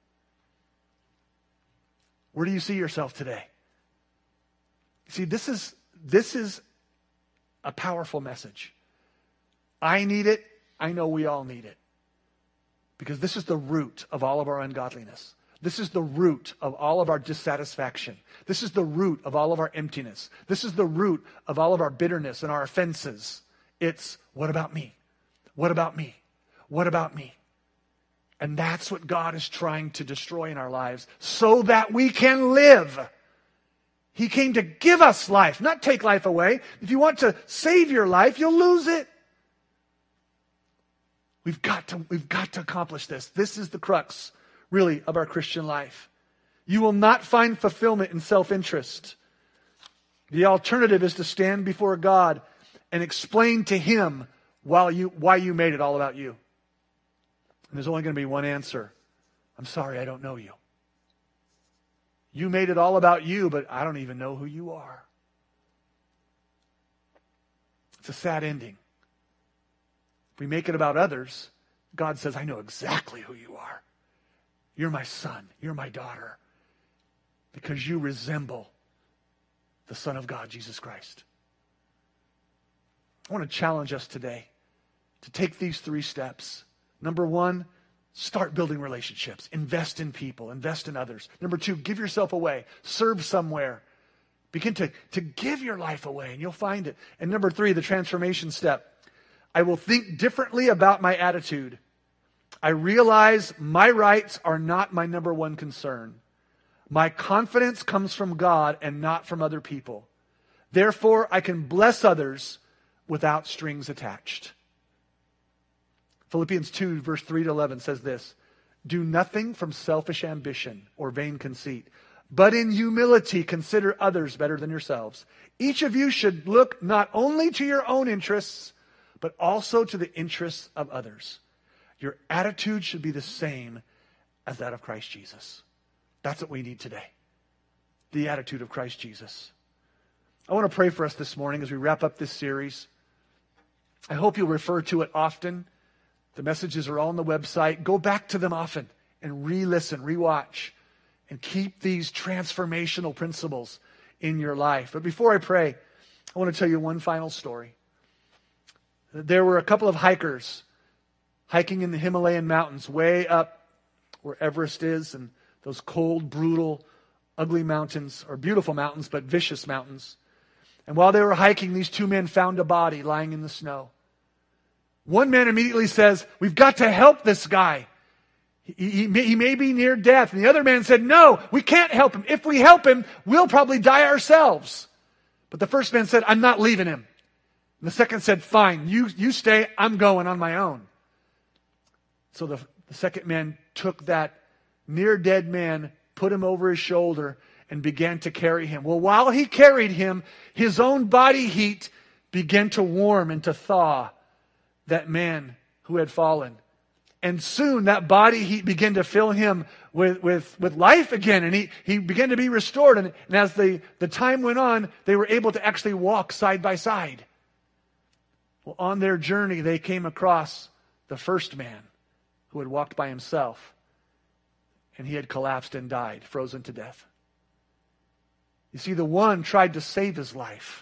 Where do you see yourself today? See, this is, this is a powerful message. I need it. I know we all need it. Because this is the root of all of our ungodliness. This is the root of all of our dissatisfaction. This is the root of all of our emptiness. This is the root of all of our bitterness and our offenses. It's, what about me? What about me? What about me? And that's what God is trying to destroy in our lives so that we can live. He came to give us life, not take life away. If you want to save your life, you'll lose it. We've got to, we've got to accomplish this. This is the crux, really, of our Christian life. You will not find fulfillment in self-interest. The alternative is to stand before God and explain to Him why you, why you made it all about you. And there's only going to be one answer. I'm sorry, I don't know you. You made it all about you, but I don't even know who you are. It's a sad ending. If we make it about others, God says, I know exactly who you are. You're my son. You're my daughter. Because you resemble the Son of God, Jesus Christ. I want to challenge us today to take these three steps. Number one, start building relationships. Invest in people. Invest in others. Number two, give yourself away. Serve somewhere. Begin to, to give your life away and you'll find it. And number three, the transformation step. I will think differently about my attitude. I realize my rights are not my number one concern. My confidence comes from God and not from other people. Therefore, I can bless others without strings attached. Philippians two, verse three to eleven says this, do nothing from selfish ambition or vain conceit, but in humility consider others better than yourselves. Each of you should look not only to your own interests, but also to the interests of others. Your attitude should be the same as that of Christ Jesus. That's what we need today. the attitude of Christ Jesus. I want to pray for us this morning as we wrap up this series. I hope you'll refer to it often. The messages are all on the website. Go back to them often and re-listen, re-watch, and keep these transformational principles in your life. But before I pray, I want to tell you one final story. There were a couple of hikers hiking in the Himalayan mountains, way up where Everest is, and those cold, brutal, ugly mountains, or beautiful mountains, but vicious mountains. And while they were hiking, these two men found a body lying in the snow. One man immediately says, "We've got to help this guy. He, he, may, he may be near death." And the other man said, "No, we can't help him. If we help him, we'll probably die ourselves." But the first man said, "I'm not leaving him." And the second said, "Fine, you, you stay. I'm going on my own." So the, the second man took that near dead man, put him over his shoulder, and began to carry him. Well, while he carried him, his own body heat began to warm and to thaw that man who had fallen. And soon that body heat began to fill him with, with, with life again. And he, he began to be restored. And, and as the, the time went on, they were able to actually walk side by side. Well, on their journey, they came across the first man who had walked by himself. And he had collapsed and died, frozen to death. You see, the one tried to save his life.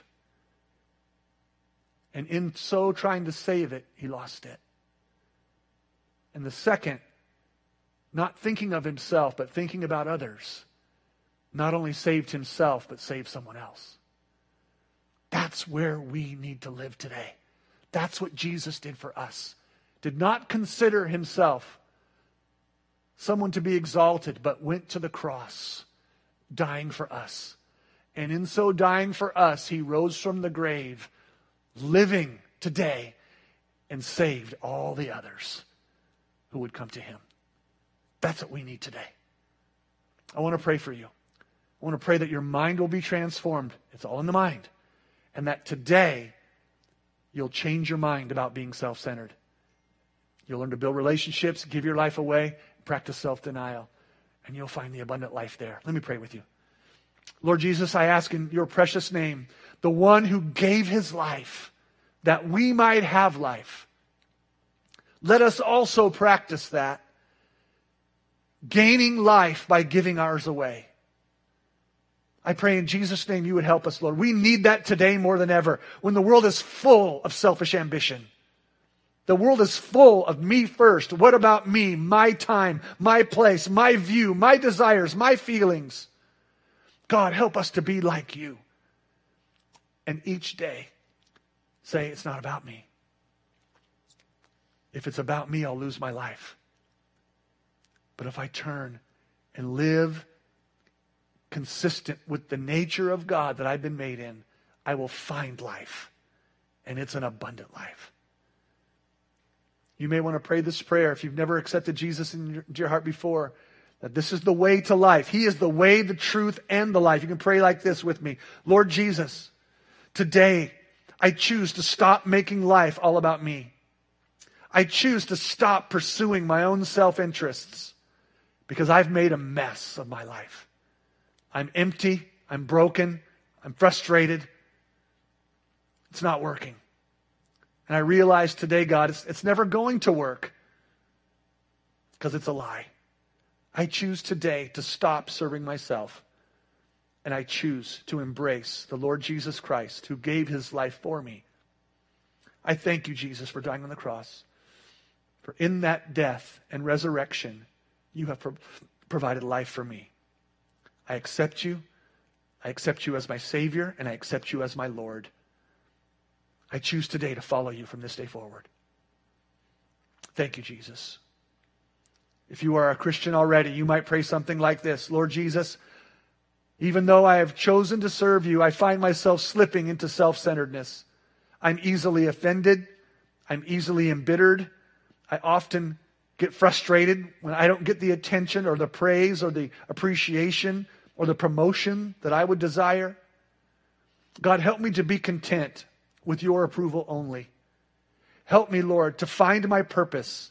And in so trying to save it, he lost it. And the second, not thinking of himself, but thinking about others, not only saved himself, but saved someone else. That's where we need to live today. That's what Jesus did for us. Did not consider himself someone to be exalted, but went to the cross, dying for us. And in so dying for us, he rose from the grave, living today, and saved all the others who would come to him. That's what we need today. I want to pray for you. I want to pray that your mind will be transformed. It's all in the mind. And that today, you'll change your mind about being self-centered. You'll learn to build relationships, give your life away, practice self-denial, and you'll find the abundant life there. Let me pray with you. Lord Jesus, I ask in your precious name, the one who gave his life that we might have life. Let us also practice that, gaining life by giving ours away. I pray in Jesus' name you would help us, Lord. We need that today more than ever, when the world is full of selfish ambition. The world is full of me first. What about me, my time, my place, my view, my desires, my feelings? God, help us to be like you. And each day, say, it's not about me. If it's about me, I'll lose my life. But if I turn and live consistent with the nature of God that I've been made in, I will find life. And it's an abundant life. You may want to pray this prayer if you've never accepted Jesus in your, into your heart before. That this is the way to life. He is the way, the truth, and the life. You can pray like this with me. Lord Jesus, today I choose to stop making life all about me. I choose to stop pursuing my own self-interests because I've made a mess of my life. I'm empty. I'm broken. I'm frustrated. It's not working. And I realize today, God, it's, it's never going to work because it's a lie. I choose today to stop serving myself. And I choose to embrace the Lord Jesus Christ who gave his life for me. I thank you, Jesus, for dying on the cross. For in that death and resurrection, you have pro- provided life for me. I accept you. I accept you as my Savior, and I accept you as my Lord. I choose today to follow you from this day forward. Thank you, Jesus. If you are a Christian already, you might pray something like this. Lord Jesus, even though I have chosen to serve you, I find myself slipping into self-centeredness. I'm easily offended. I'm easily embittered. I often get frustrated when I don't get the attention or the praise or the appreciation or the promotion that I would desire. God, help me to be content with your approval only. Help me, Lord, to find my purpose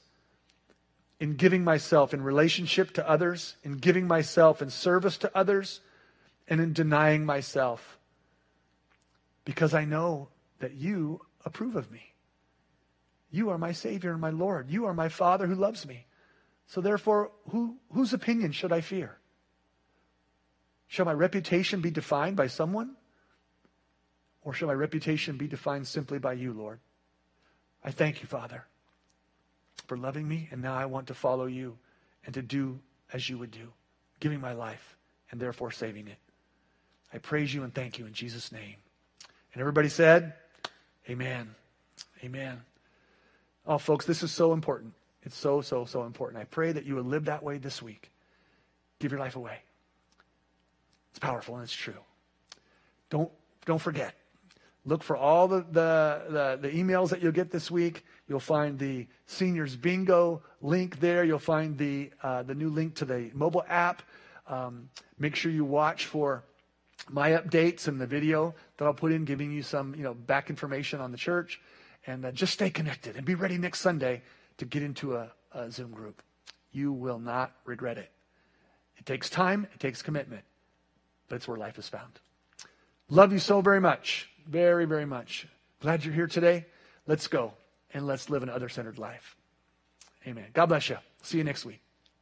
in giving myself in relationship to others, in giving myself in service to others, and in denying myself, because I know that you approve of me. You are my Savior and my Lord. You are my Father who loves me. So therefore, who, whose opinion should I fear? Shall my reputation be defined by someone? Or shall my reputation be defined simply by you, Lord? I thank you, Father, for loving me, and now I want to follow you and to do as you would do, giving my life and therefore saving it. I praise you and thank you in Jesus' name. And everybody said, amen. Amen. Oh, folks, this is so important. It's so, so, so important. I pray that you will live that way this week. Give your life away. It's powerful and it's true. Don't, don't forget. Look for all the, the, the, the emails that you'll get this week. You'll find the Seniors Bingo link there. You'll find the, uh, the new link to the mobile app. Um, make sure you watch for my updates and the video that I'll put in, giving you some, you know, back information on the church. And uh, just stay connected and be ready next Sunday to get into a, a Zoom group. You will not regret it. It takes time. It takes commitment. But it's where life is found. Love you so very much. Very, very much. Glad you're here today. Let's go and let's live an other-centered life. Amen. God bless you. See you next week.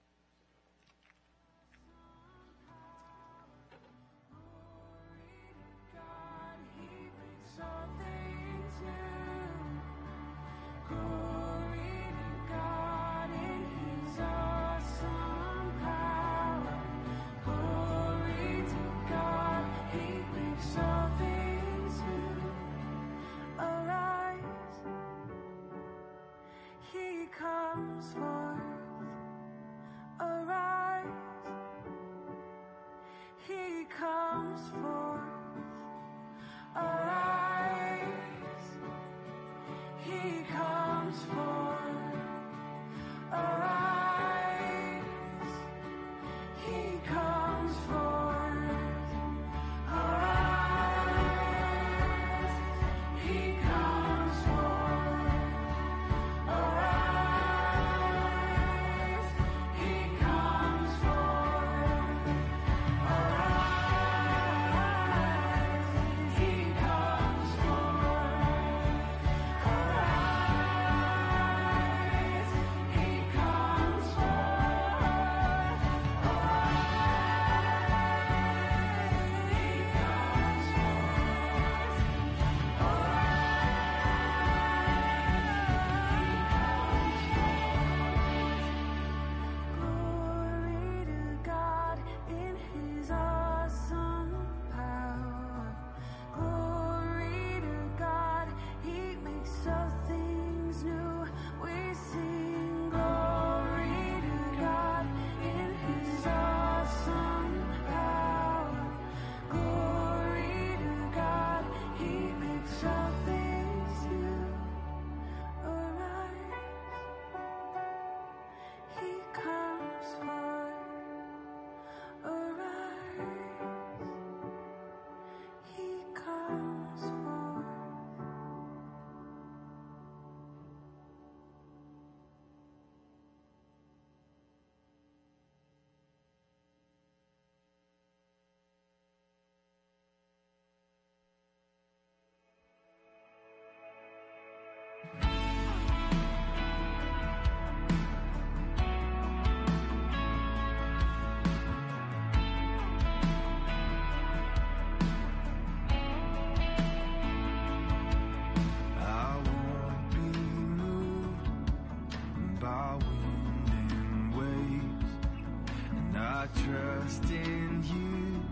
Trust in you,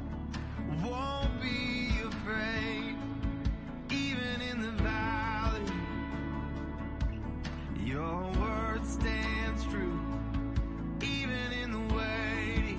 won't be afraid, even in the valley, your word stands true, even in the waiting,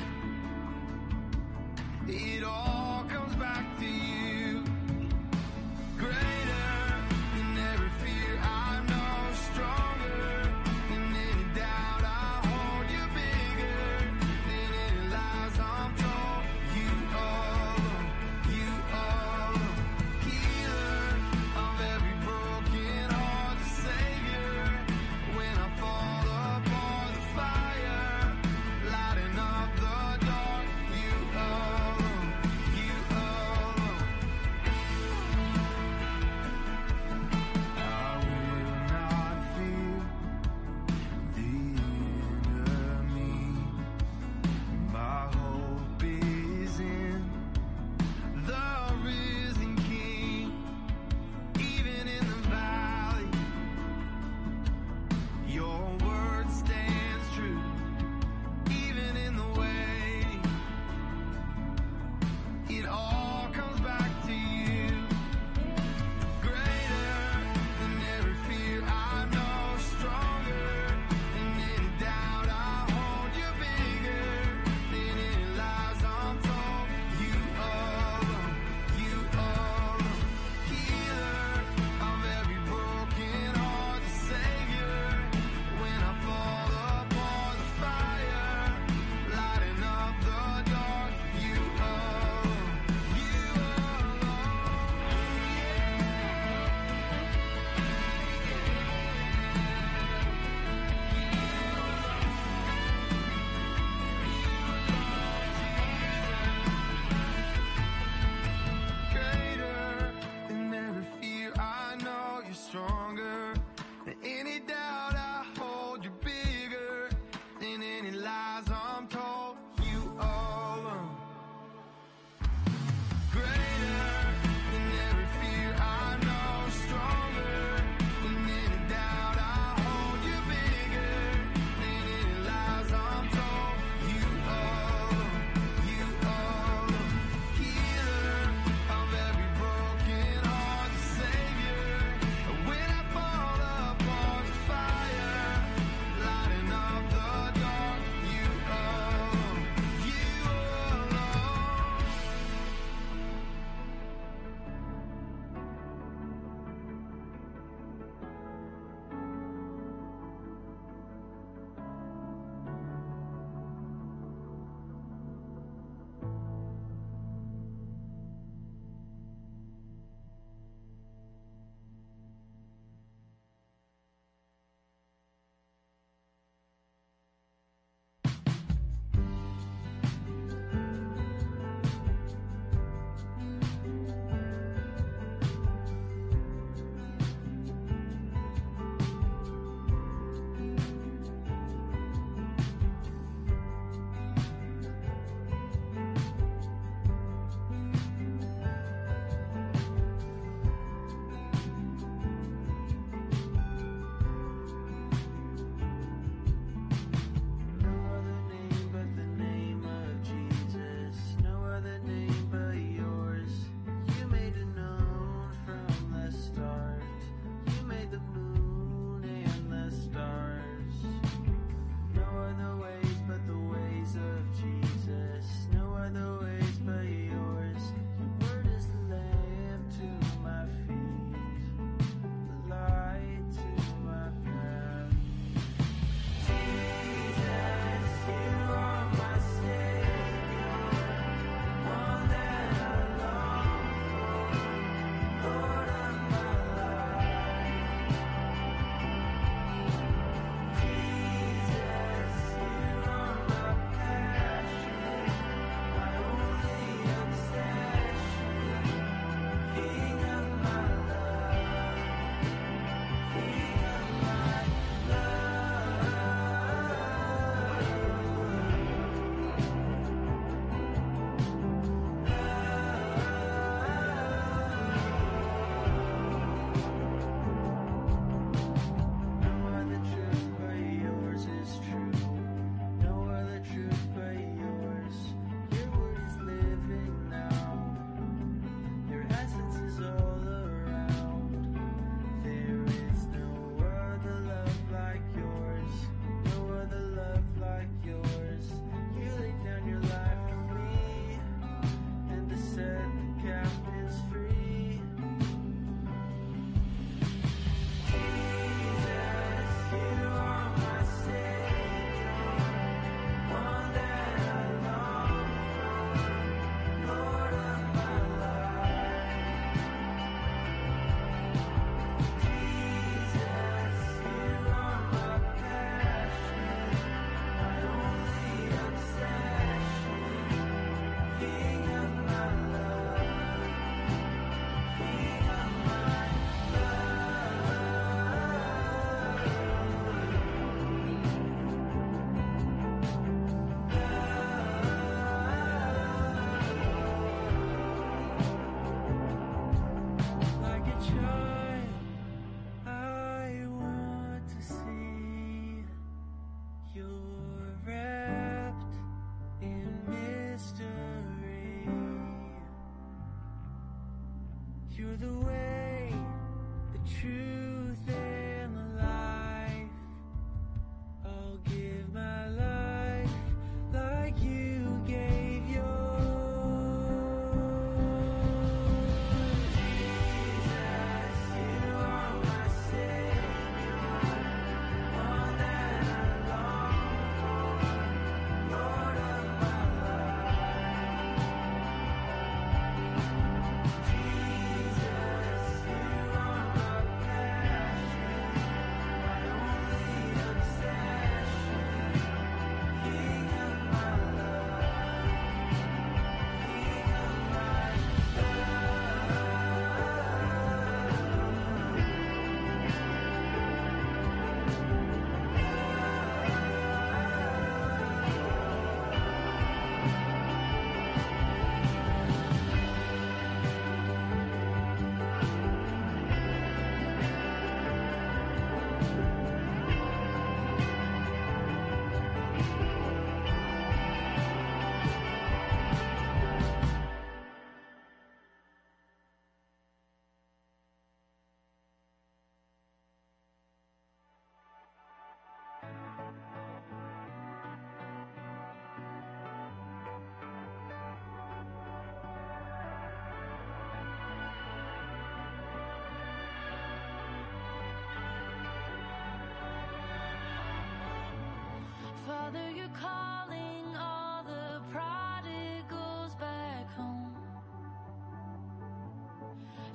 it all comes back to you, greater than every fear I know, stronger than any doubt, I hold you bigger. I'm told you alone, you alone, healer of every broken heart, the Savior. When I fall apart, the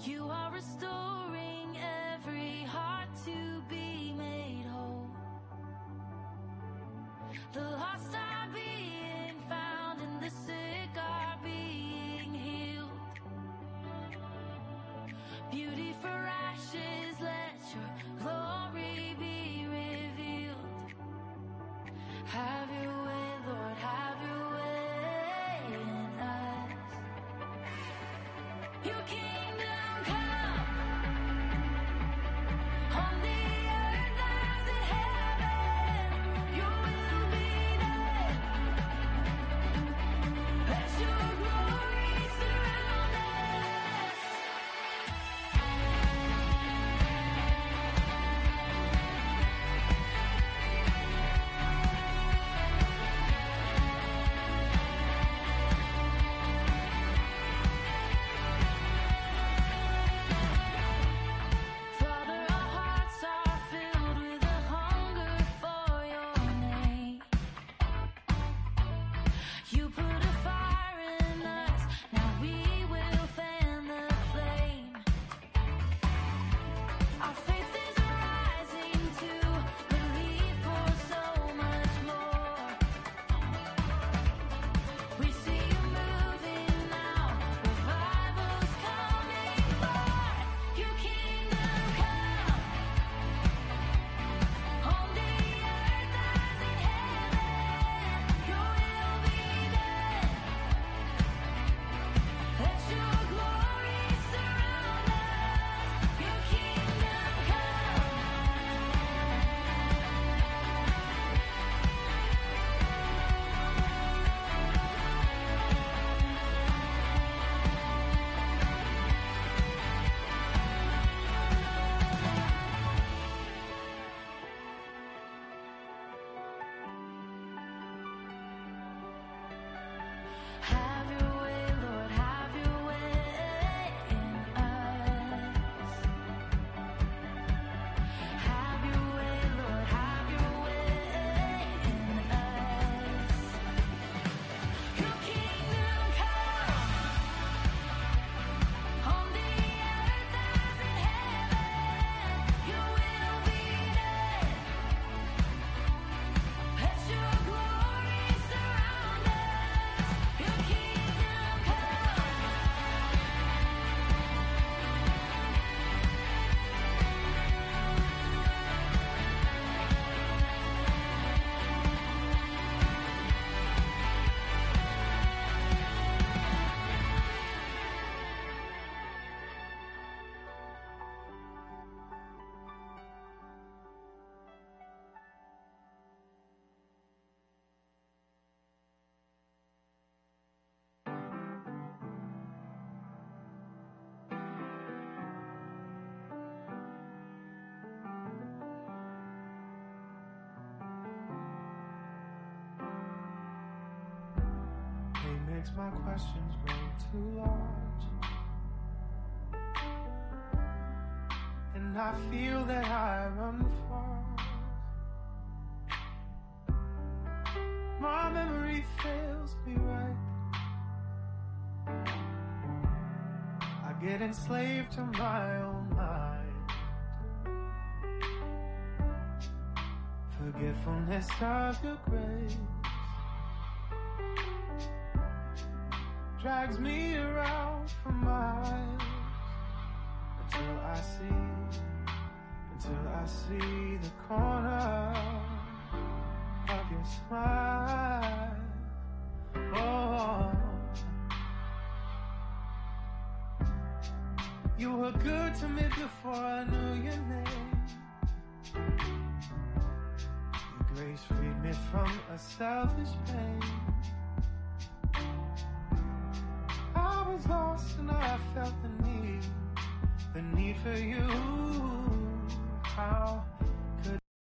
You are restoring every heart to be made whole. The lost are being found and the sick are being healed. Beauty for ashes, let your glory be revealed. Have your way, Lord, have your way in us. Your kingdom come, on the earth as in heaven. Your will be done. Let your glory surround us. Father, our hearts are filled with a hunger for your name. You put a fire in us, now we will fan the flame. Our faith is rising to believe for so much more. We see you moving now, revival's coming forth. Your kingdom come, on the earth as in heaven. Your will be done. Let your glory surround us. Your kingdom come. Have your way, Lord, have your way in us. Have your way, Lord, have your way in us. Your kingdom come, on the earth as in heaven. Your will be done. Let your glory surround us. Your kingdom come. He makes my questions grow too large, and I feel that I run far. My memory fails me right. I get enslaved to my own mind. Forgetfulness of your grace drags me around for miles until I see, until I see the corner of your smile. Oh, you were good to me before I knew your name. Your grace freed me from a selfish pain. I was lost and I felt the need, the need for you. How